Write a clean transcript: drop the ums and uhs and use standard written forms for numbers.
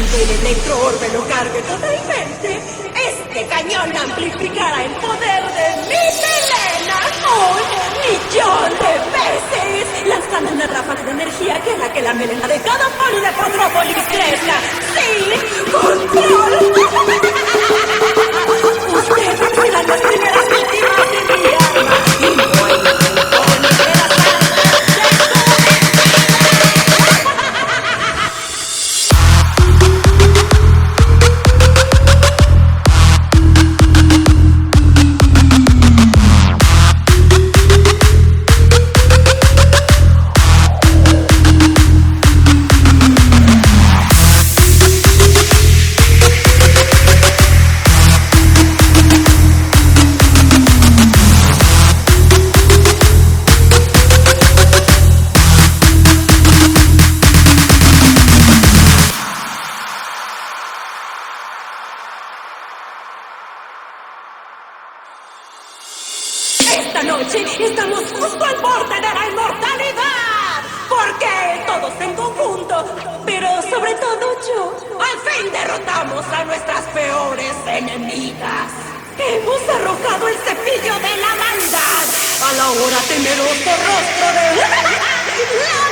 cuando el electroorbe lo cargue totalmente, este cañón amplificará el poder de mi melena ¡1 millón de veces! Lanzando una ráfaga de energía que hará que la melena de cada poli de Potrópolis crezca sin control. Ustedes serán las primeras víctimas de mi arma y no hay ningún poli que la salve de Esta noche estamos justo al borde de la inmortalidad. Porque todos en conjunto, pero sobre todo yo, al fin derrotamos a nuestras peores enemigas. Hemos arrojado el cepillo de la maldad al ahora temeroso rostro de la